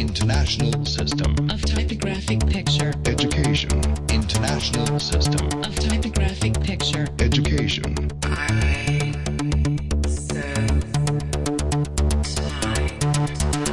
International System of Typographic Picture. Education. International System of Typographic Picture. Education. I serve time.